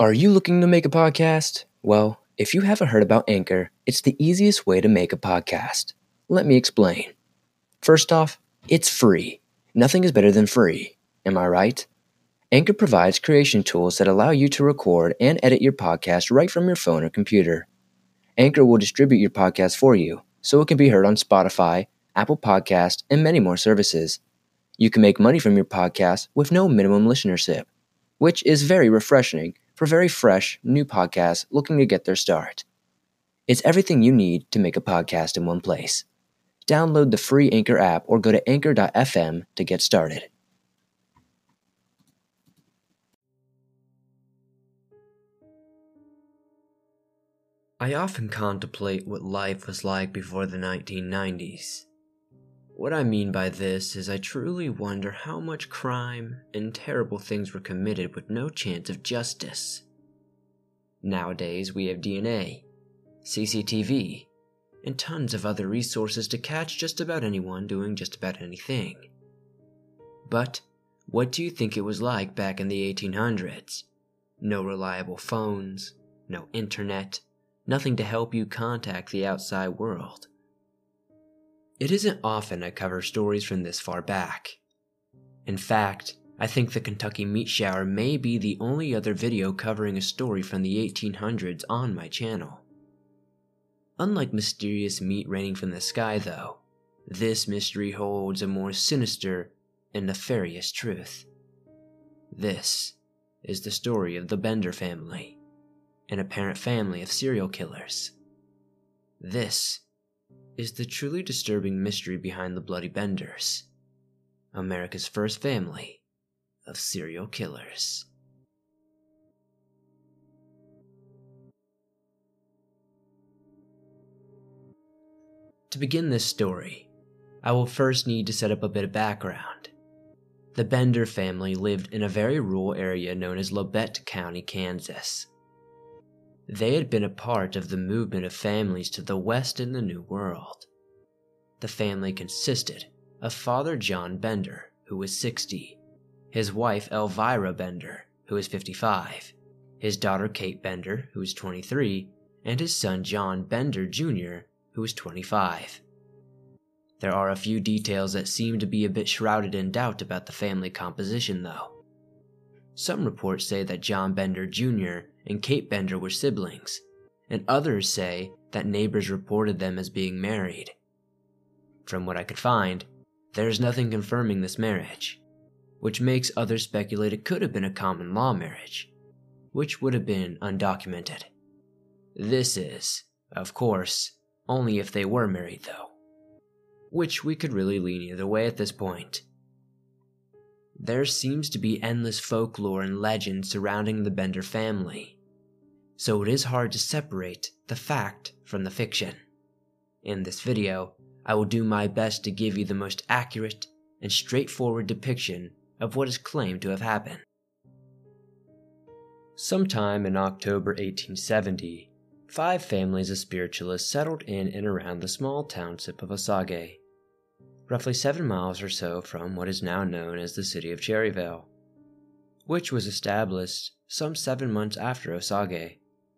Are you looking to make a podcast? Well, if you haven't heard about Anchor, it's the easiest way to make a podcast. Let me explain. First off, it's free. Nothing is better than free. Am I right? Anchor provides creation tools that allow you to record and edit your podcast right from your phone or computer. Anchor will distribute your podcast for you, so it can be heard on Spotify, Apple Podcast, and many more services. You can make money from your podcast with no minimum listenership, which is very refreshing for very fresh, new podcasts looking to get their start. It's everything you need to make a podcast in one place. Download the free Anchor app or go to anchor.fm to get started. I often contemplate what life was like before the 1990s. What I mean by this is I truly wonder how much crime and terrible things were committed with no chance of justice. Nowadays we have DNA, CCTV, and tons of other resources to catch just about anyone doing just about anything. But what do you think it was like back in the 1800s? No reliable phones, no internet, nothing to help you contact the outside world. It isn't often I cover stories from this far back. In fact, I think the Kentucky meat shower may be the only other video covering a story from the 1800s on my channel. Unlike mysterious meat raining from the sky though, this mystery holds a more sinister and nefarious truth. This is the story of the Bender family, an apparent family of serial killers. This is the truly disturbing mystery behind the Bloody Benders, America's first family of serial killers. To begin this story, I will first need to set up a bit of background. The Bender family lived in a very rural area known as Labette County, Kansas. They had been a part of the movement of families to the west in the New World. The family consisted of Father John Bender, who was 60, his wife Elvira Bender, who was 55, his daughter Kate Bender, who was 23, and his son John Bender Jr., who was 25. There are a few details that seem to be a bit shrouded in doubt about the family composition, though. Some reports say that John Bender Jr. and Kate Bender were siblings, and others say that neighbors reported them as being married. From what I could find, there is nothing confirming this marriage, which makes others speculate it could have been a common law marriage, which would have been undocumented. This is, of course, only if they were married though, which we could really lean either way at this point. There seems to be endless folklore and legends surrounding the Bender family, so it is hard to separate the fact from the fiction. In this video, I will do my best to give you the most accurate and straightforward depiction of what is claimed to have happened. Sometime in October 1870, 5 families of spiritualists settled in and around the small township of Osage, roughly 7 miles or so from what is now known as the city of Cherryvale, which was established some 7 months after Osage.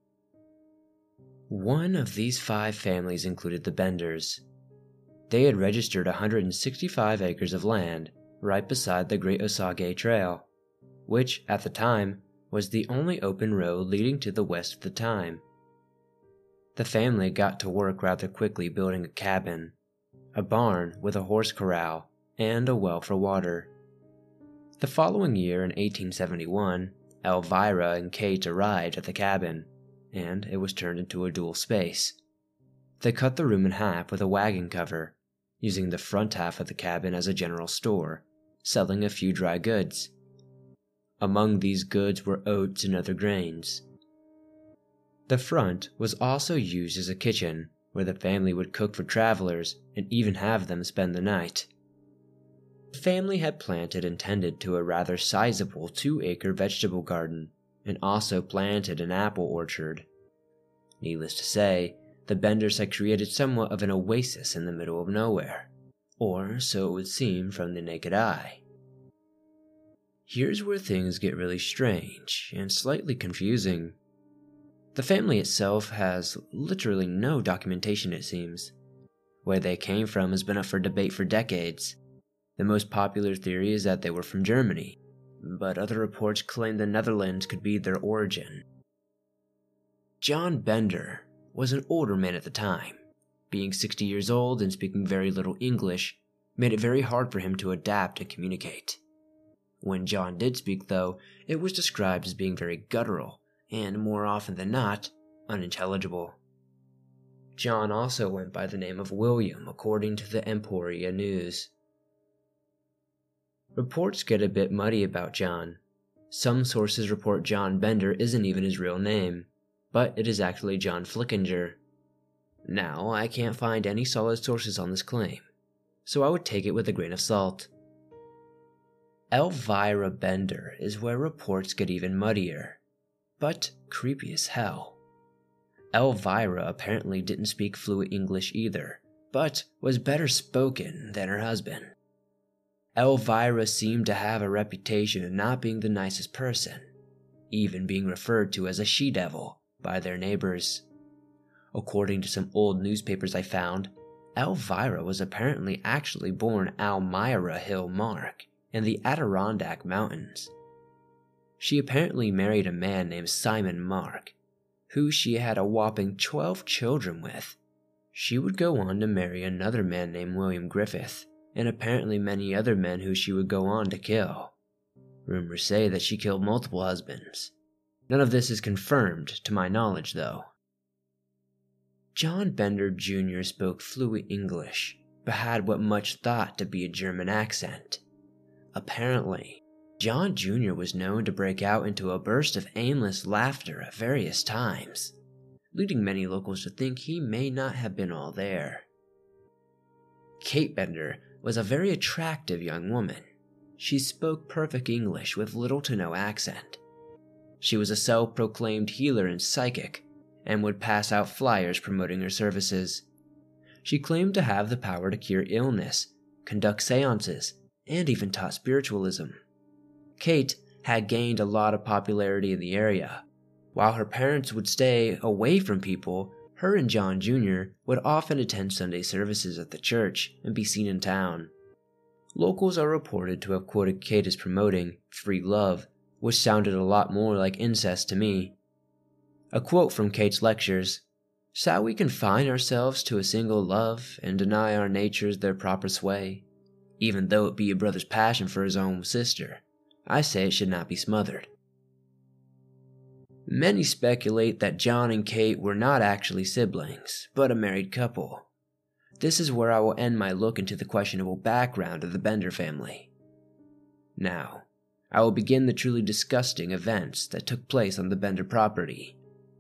One of these 5 families included the Benders. They had registered 165 acres of land right beside the Great Osage Trail, which at the time was the only open road leading to the west at the time. The family got to work rather quickly building a cabin, a barn with a horse corral, and a well for water. The following year in 1871, Elvira and Kate arrived at the cabin, and it was turned into a dual space. They cut the room in half with a wagon cover, using the front half of the cabin as a general store, selling a few dry goods. Among these goods were oats and other grains. The front was also used as a kitchen, where the family would cook for travelers and even have them spend the night. The family had planted and tended to a rather sizable 2-acre vegetable garden, and also planted an apple orchard. Needless to say, the Benders had created somewhat of an oasis in the middle of nowhere, or so it would seem from the naked eye. Here's where things get really strange and slightly confusing. The family itself has literally no documentation, it seems. Where they came from has been up for debate for decades. The most popular theory is that they were from Germany, but other reports claim the Netherlands could be their origin. John Bender was an older man at the time. Being 60 years old and speaking very little English made it very hard for him to adapt and communicate. When John did speak, though, it was described as being very guttural and, more often than not, unintelligible. John also went by the name of William, according to the Emporia News. Reports get a bit muddy about John. Some sources report John Bender isn't even his real name, but it is actually John Flickinger. Now, I can't find any solid sources on this claim, so I would take it with a grain of salt. Elvira Bender is where reports get even muddier, but creepy as hell. Elvira apparently didn't speak fluent English either, but was better spoken than her husband. Elvira seemed to have a reputation of not being the nicest person, even being referred to as a she-devil by their neighbors. According to some old newspapers I found, Elvira was apparently actually born Almira Hill Mark in the Adirondack Mountains. She apparently married a man named Simon Mark, who she had a whopping 12 children with. She would go on to marry another man named William Griffith, and apparently many other men who she would go on to kill. Rumors say that she killed multiple husbands. None of this is confirmed to my knowledge, though. John Bender Jr. spoke fluent English, but had what much thought to be a German accent. Apparently, John Jr. was known to break out into a burst of aimless laughter at various times, leading many locals to think he may not have been all there. Kate Bender was a very attractive young woman. She spoke perfect English with little to no accent. She was a self-proclaimed healer and psychic, and would pass out flyers promoting her services. She claimed to have the power to cure illness, conduct seances, and even taught spiritualism. Kate had gained a lot of popularity in the area. While her parents would stay away from people, her and John Jr. would often attend Sunday services at the church and be seen in town. Locals are reported to have quoted Kate as promoting free love, which sounded a lot more like incest to me. A quote from Kate's lectures: "Shall we confine ourselves to a single love, and deny our natures their proper sway? Even though it be a brother's passion for his own sister, I say it should not be smothered." Many speculate that John and Kate were not actually siblings, but a married couple. This is where I will end my look into the questionable background of the Bender family. Now, I will begin the truly disgusting events that took place on the Bender property.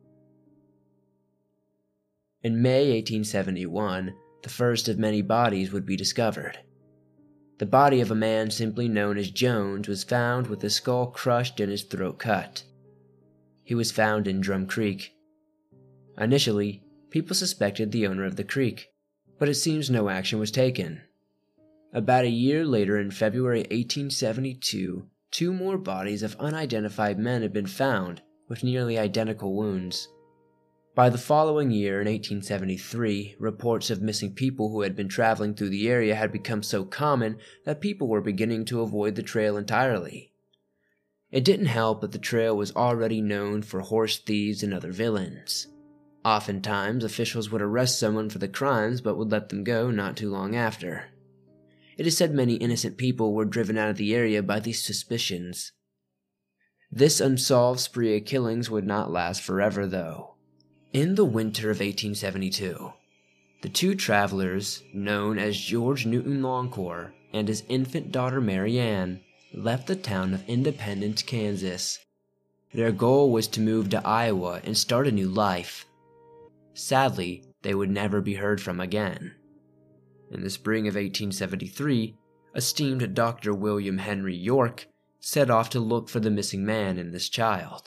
In May 1871, the first of many bodies would be discovered. The body of a man simply known as Jones was found with his skull crushed and his throat cut. He was found in Drum Creek. Initially, people suspected the owner of the creek, but it seems no action was taken. About a year later, in February 1872, 2 more bodies of unidentified men had been found with nearly identical wounds. By the following year, in 1873, reports of missing people who had been traveling through the area had become so common that people were beginning to avoid the trail entirely. It didn't help that the trail was already known for horse thieves and other villains. Oftentimes, officials would arrest someone for the crimes but would let them go not too long after. It is said many innocent people were driven out of the area by these suspicions. This unsolved spree of killings would not last forever, though. In the winter of 1872, the 2 travelers, known as George Newton Longcore and his infant daughter Mary Ann, left the town of Independence, Kansas. Their goal was to move to Iowa and start a new life. Sadly, they would never be heard from again. In the spring of 1873, esteemed Dr. William Henry York set off to look for the missing man and this child.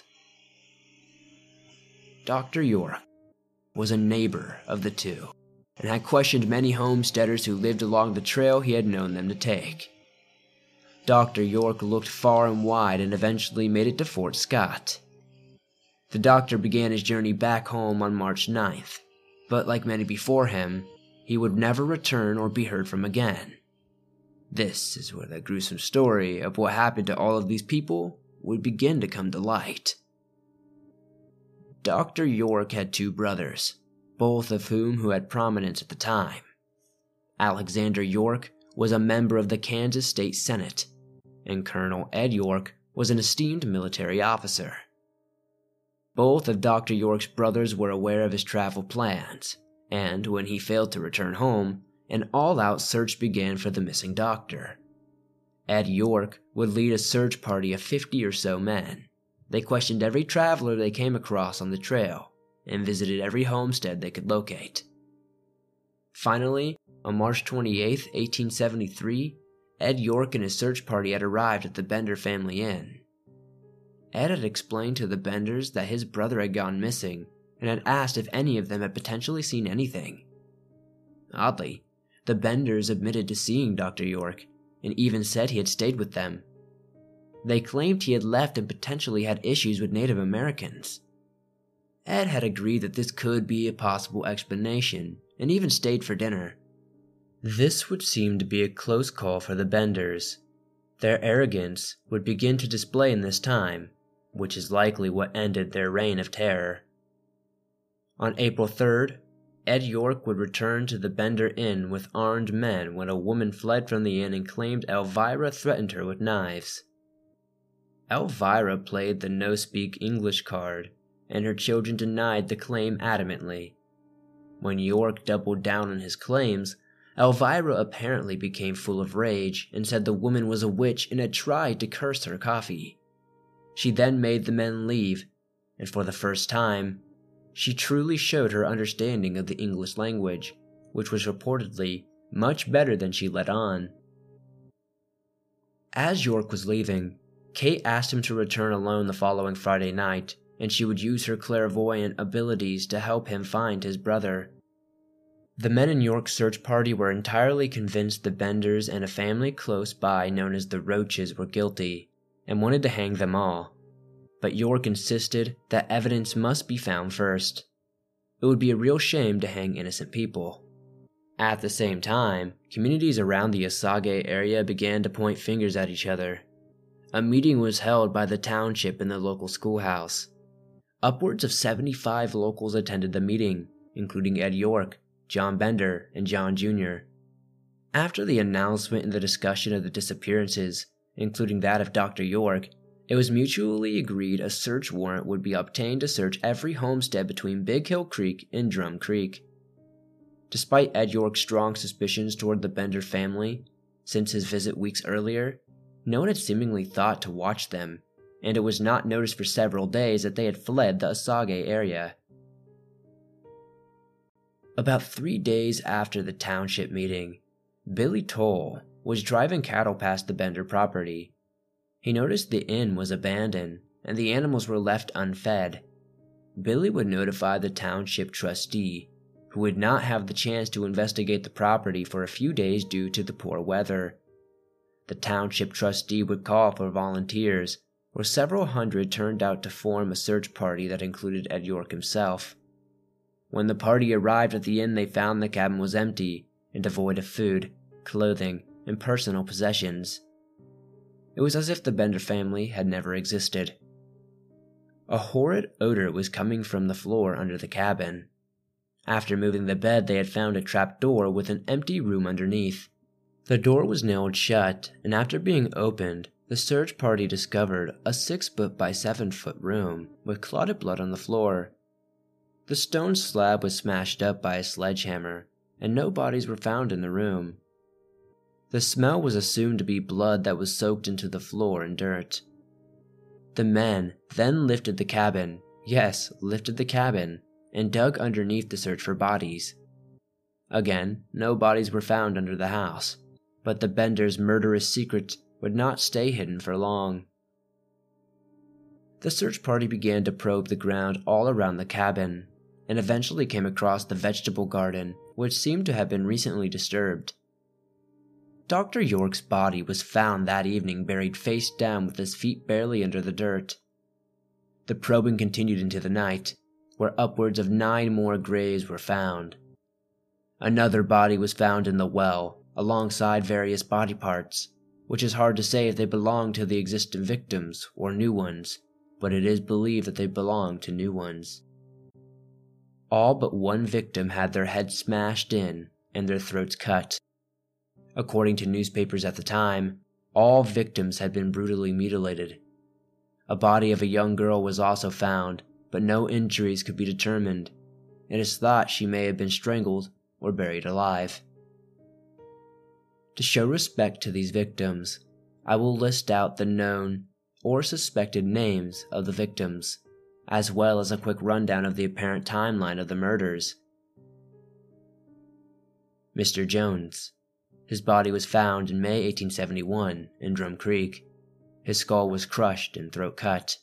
Dr. York was a neighbor of the 2 and had questioned many homesteaders who lived along the trail he had known them to take. Dr. York looked far and wide and eventually made it to Fort Scott. The doctor began his journey back home on March 9th, but like many before him, he would never return or be heard from again. This is where the gruesome story of what happened to all of these people would begin to come to light. Dr. York had two brothers, both of whom had prominence at the time. Alexander York was a member of the Kansas State Senate, and Colonel Ed York was an esteemed military officer. Both of Dr. York's brothers were aware of his travel plans, and when he failed to return home, an all-out search began for the missing doctor. Ed York would lead a search party of 50 or so men. They questioned every traveler they came across on the trail and visited every homestead they could locate. Finally, on March 28, 1873, Ed York and his search party had arrived at the Bender family inn. Ed had explained to the Benders that his brother had gone missing and had asked if any of them had potentially seen anything. Oddly, the Benders admitted to seeing Dr. York and even said he had stayed with them. They claimed he had left and potentially had issues with Native Americans. Ed had agreed that this could be a possible explanation and even stayed for dinner. This would seem to be a close call for the Benders. Their arrogance would begin to display in this time, which is likely what ended their reign of terror. On April 3rd, Ed York would return to the Bender Inn with armed men when a woman fled from the inn and claimed Elvira threatened her with knives. Elvira played the no-speak English card, and her children denied the claim adamantly. When York doubled down on his claims, Elvira apparently became full of rage and said the woman was a witch and had tried to curse her coffee. She then made the men leave, and for the first time, she truly showed her understanding of the English language, which was reportedly much better than she let on. As York was leaving, Kate asked him to return alone the following Friday night, and she would use her clairvoyant abilities to help him find his brother. The men in York's search party were entirely convinced the Benders and a family close by known as the Roaches were guilty, and wanted to hang them all. But York insisted that evidence must be found first. It would be a real shame to hang innocent people. At the same time, communities around the Osage area began to point fingers at each other. A meeting was held by the township in the local schoolhouse. Upwards of 75 locals attended the meeting, including Ed York, John Bender, and John Jr. After the announcement and the discussion of the disappearances, including that of Dr. York, it was mutually agreed a search warrant would be obtained to search every homestead between Big Hill Creek and Drum Creek. Despite Ed York's strong suspicions toward the Bender family, since his visit weeks earlier, no one had seemingly thought to watch them, and it was not noticed for several days that they had fled the Osage area. About 3 days after the township meeting, Billy Toll was driving cattle past the Bender property. He noticed the inn was abandoned, and the animals were left unfed. Billy would notify the township trustee, who would not have the chance to investigate the property for a few days due to the poor weather. The township trustee would call for volunteers, where several hundred turned out to form a search party that included Ed York himself. When the party arrived at the inn, they found the cabin was empty and devoid of food, clothing, and personal possessions. It was as if the Bender family had never existed. A horrid odor was coming from the floor under the cabin. After moving the bed, they had found a trap door with an empty room underneath. The door was nailed shut, and after being opened, the search party discovered a 6-foot by 7-foot room with clotted blood on the floor. The stone slab was smashed up by a sledgehammer, and no bodies were found in the room. The smell was assumed to be blood that was soaked into the floor and dirt. The men then lifted the cabin, and dug underneath to search for bodies. Again, no bodies were found under the house, but the Benders' murderous secret would not stay hidden for long. The search party began to probe the ground all around the cabin, and eventually came across the vegetable garden, which seemed to have been recently disturbed. Dr. York's body was found that evening buried face down with his feet barely under the dirt. The probing continued into the night, where upwards of 9 more graves were found. Another body was found in the well, alongside various body parts, which is hard to say if they belonged to the existing victims or new ones, but it is believed that they belonged to new ones. All but one victim had their heads smashed in and their throats cut. According to newspapers at the time, all victims had been brutally mutilated. A body of a young girl was also found, but no injuries could be determined. It is thought she may have been strangled or buried alive. To show respect to these victims, I will list out the known or suspected names of the victims, as well as a quick rundown of the apparent timeline of the murders. Mr. Jones. His body was found in May 1871 in Drum Creek. His skull was crushed and throat cut.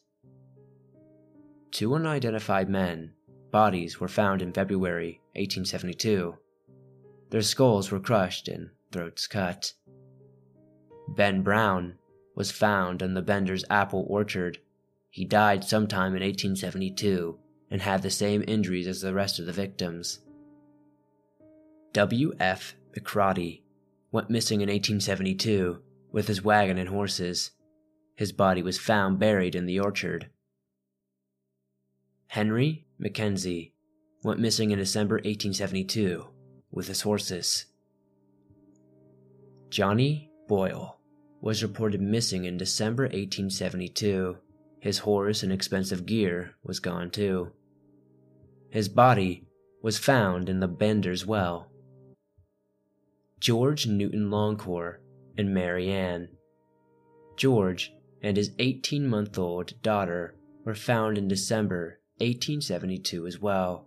2 unidentified men. Bodies were found in February 1872. Their skulls were crushed and throats cut. Ben Brown was found in the Bender's apple orchard. He died sometime in 1872 and had the same injuries as the rest of the victims. W.F. McCrotty went missing in 1872 with his wagon and horses. His body was found buried in the orchard. Henry Mackenzie went missing in December 1872 with his horses. Johnny Boyle was reported missing in December 1872. His horse and expensive gear was gone too. His body was found in the Bender's well. George Newton Longcore and Mary Ann. George and his 18-month-old daughter were found in December 1872 as well.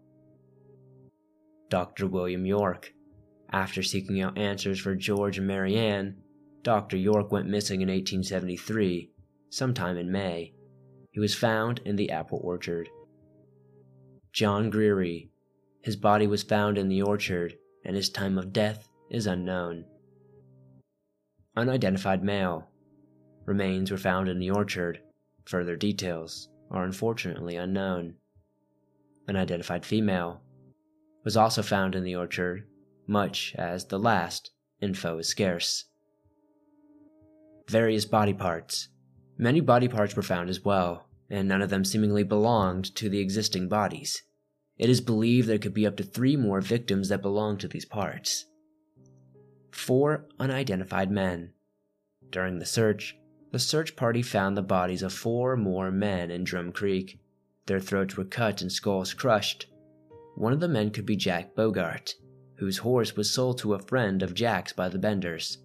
Dr. William York. After seeking out answers for George and Mary Ann, Dr. York went missing in 1873, sometime in May. He was found in the apple orchard. John Greery. His body was found in the orchard, and his time of death is unknown. Unidentified male. Remains were found in the orchard. Further details are unfortunately unknown. Unidentified female was also found in the orchard, much as the last info is scarce. Various body parts. Many body parts were found as well, and none of them seemingly belonged to the existing bodies. It is believed there could be up to 3 more victims that belonged to these parts. 4 unidentified men. During the search party found the bodies of 4 more men in Drum Creek. Their throats were cut and skulls crushed. One of the men could be Jack Bogart, whose horse was sold to a friend of Jack's by the Benders.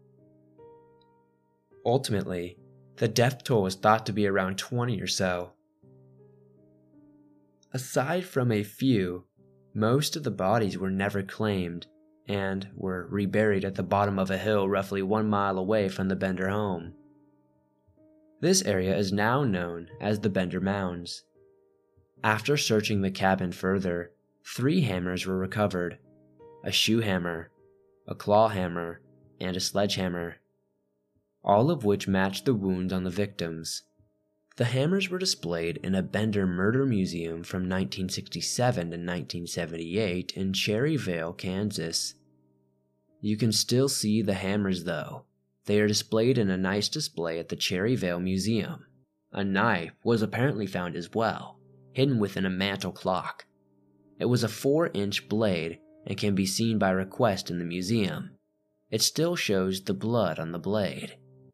Ultimately, the death toll is thought to be around 20 or so. Aside from a few, most of the bodies were never claimed and were reburied at the bottom of a hill roughly 1 mile away from the Bender home. This area is now known as the Bender Mounds. After searching the cabin further, 3 hammers were recovered: a shoe hammer, a claw hammer, and a sledgehammer, all of which matched the wounds on the victims. The hammers were displayed in a Bender murder museum from 1967 to 1978 in Cherryvale, Kansas. You can still see the hammers though. They are displayed in a nice display at the Cherryvale Museum. A knife was apparently found as well, hidden within a mantel clock. It was a 4-inch blade and can be seen by request in the museum. It still shows the blood on the blade.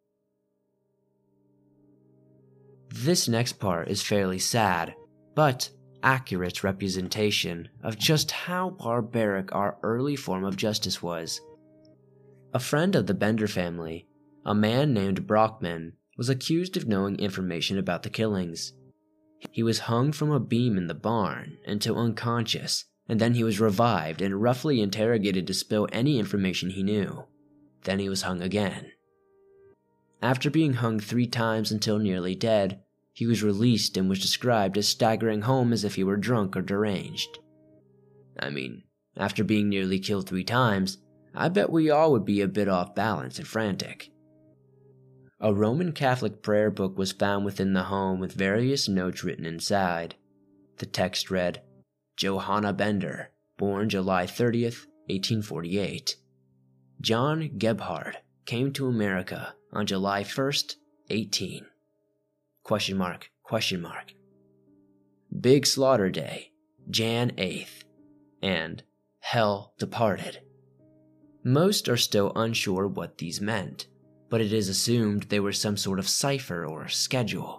This next part is fairly sad, but accurate representation of just how barbaric our early form of justice was. A friend of the Bender family, a man named Brockman, was accused of knowing information about the killings. He was hung from a beam in the barn until unconscious, and then he was revived and roughly interrogated to spill any information he knew. Then he was hung again. After being hung 3 times until nearly dead, he was released and was described as staggering home as if he were drunk or deranged. I mean, after being nearly killed 3 times, I bet we all would be a bit off balance and frantic. A Roman Catholic prayer book was found within the home with various notes written inside. The text read, Johanna Bender, born July 30th, 1848. John Gebhard came to America on July 1st, 18. ? Big Slaughter Day, Jan 8th, and Hell Departed. Most are still unsure what these meant, but it is assumed they were some sort of cipher or schedule.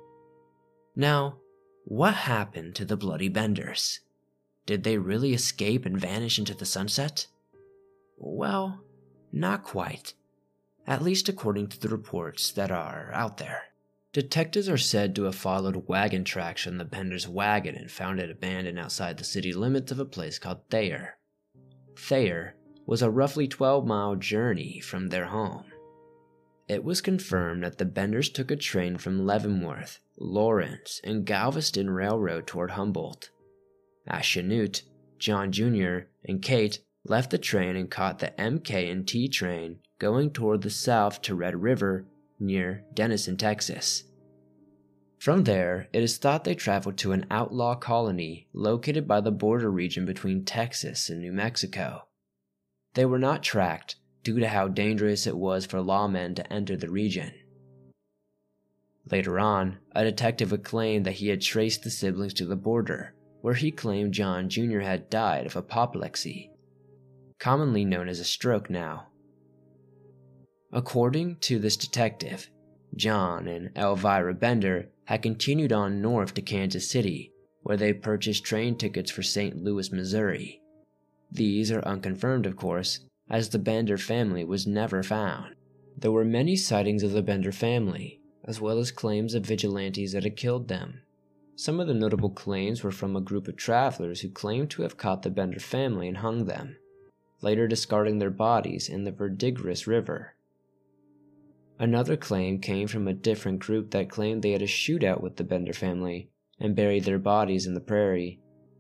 Now, what happened to the Bloody Benders? Did they really escape and vanish into the sunset? Well, not quite, at least according to the reports that are out there. Detectives are said to have followed wagon tracks from the Benders' wagon and found it abandoned outside the city limits of a place called Thayer. Thayer was a roughly 12-mile journey from their home. It was confirmed that the Benders took a train from Leavenworth, Lawrence, and Galveston Railroad toward Humboldt. At Chanute, John Jr. and Kate left the train and caught the MK&T train going toward the south to Red River near Denison, Texas. From there, it is thought they traveled to an outlaw colony located by the border region between Texas and New Mexico. They were not tracked due to how dangerous it was for lawmen to enter the region. Later on, a detective would claim that he had traced the siblings to the border, where he claimed John Jr. had died of apoplexy, commonly known as a stroke now. According to this detective, John and Elvira Bender had continued on north to Kansas City, where they purchased train tickets for St. Louis, Missouri. These are unconfirmed, of course, as the Bender family was never found. There were many sightings of the Bender family, as well as claims of vigilantes that had killed them. Some of the notable claims were from a group of travelers who claimed to have caught the Bender family and hung them, later discarding their bodies in the Verdigris River. Another claim came from a different group that claimed they had a shootout with the Bender family and buried their bodies in the prairie.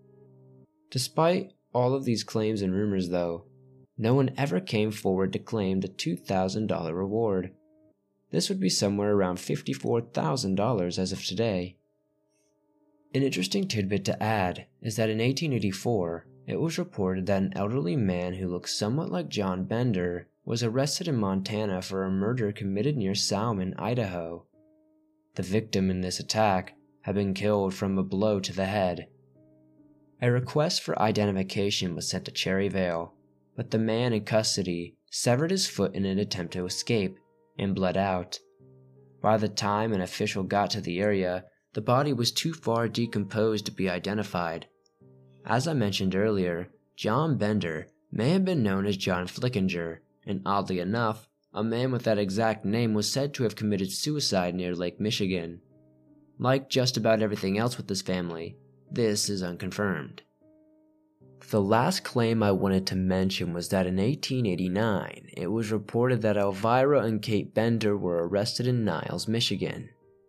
Despite all of these claims and rumors, though, no one ever came forward to claim the $2,000 reward. This would be somewhere around $54,000 as of today. An interesting tidbit to add is that in 1884, it was reported that an elderly man who looked somewhat like John Bender was arrested in Montana for a murder committed near Salmon, Idaho. The victim in this attack had been killed from a blow to the head. A request for identification was sent to Cherryvale, but the man in custody severed his foot in an attempt to escape and bled out. By the time an official got to the area, the body was too far decomposed to be identified. As I mentioned earlier, John Bender may have been known as John Flickinger, and oddly enough, a man with that exact name was said to have committed suicide near Lake Michigan. Like just about everything else with this family, this is unconfirmed. The last claim I wanted to mention was that in 1889, it was reported that Elvira and Kate Bender were arrested in Niles, Michigan.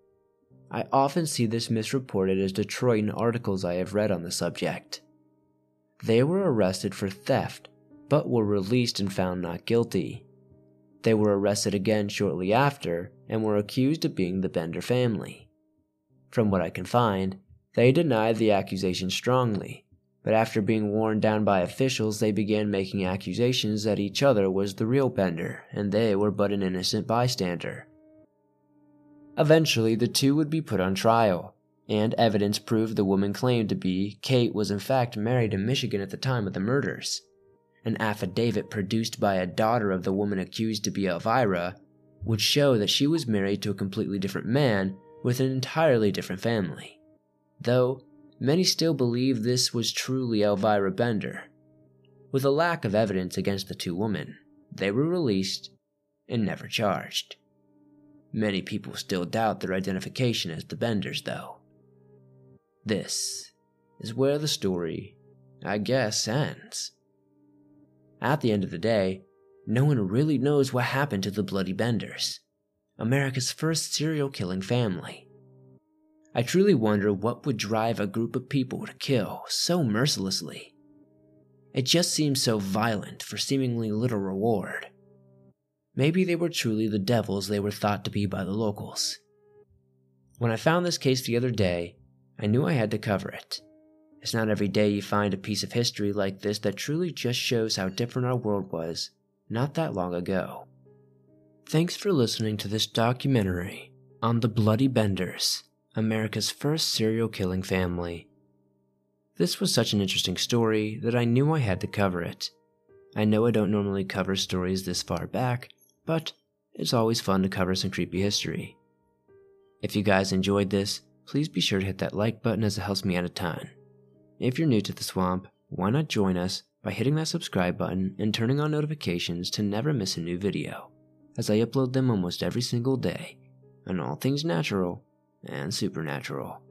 I often see this misreported as Detroit in articles I have read on the subject. They were arrested for theft, but were released and found not guilty. They were arrested again shortly after and were accused of being the Bender family. From what I can find, they denied the accusation strongly, but after being worn down by officials, they began making accusations that each other was the real Bender and they were but an innocent bystander. Eventually, the two would be put on trial, and evidence proved the woman claimed to be Kate was in fact married in Michigan at the time of the murders. An affidavit produced by a daughter of the woman accused to be Elvira would show that she was married to a completely different man with an entirely different family, though many still believe this was truly Elvira Bender. With a lack of evidence against the two women, they were released and never charged. Many people still doubt their identification as the Benders, though. This is where the story, I guess, ends. At the end of the day, no one really knows what happened to the Bloody Benders, America's first serial killing family. I truly wonder what would drive a group of people to kill so mercilessly. It just seemed so violent for seemingly little reward. Maybe they were truly the devils they were thought to be by the locals. When I found this case the other day, I knew I had to cover it. It's not every day you find a piece of history like this that truly just shows how different our world was not that long ago. Thanks for listening to this documentary on the Bloody Benders, America's first serial killing family. This was such an interesting story that I knew I had to cover it. I know I don't normally cover stories this far back, but it's always fun to cover some creepy history. If you guys enjoyed this, please be sure to hit that like button as it helps me out a ton. If you're new to the swamp, why not join us by hitting that subscribe button and turning on notifications to never miss a new video, as I upload them almost every single day on all things natural and supernatural.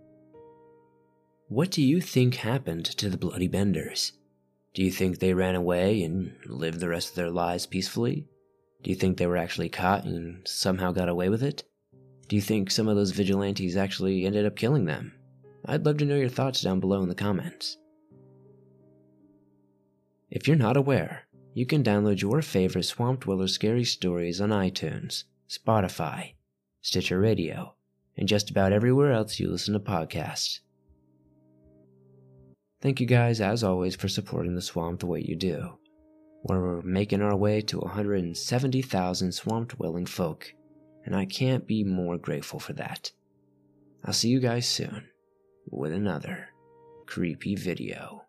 What do you think happened to the Bloody Benders? Do you think they ran away and lived the rest of their lives peacefully? Do you think they were actually caught and somehow got away with it? Do you think some of those vigilantes actually ended up killing them? I'd love to know your thoughts down below in the comments. If you're not aware, you can download your favorite Swamp Dweller scary stories on iTunes, Spotify, Stitcher Radio, and just about everywhere else you listen to podcasts. Thank you guys, as always, for supporting the swamp the way you do. We're making our way to 170,000 swamp-dwelling folk, and I can't be more grateful for that. I'll see you guys soon with another creepy video.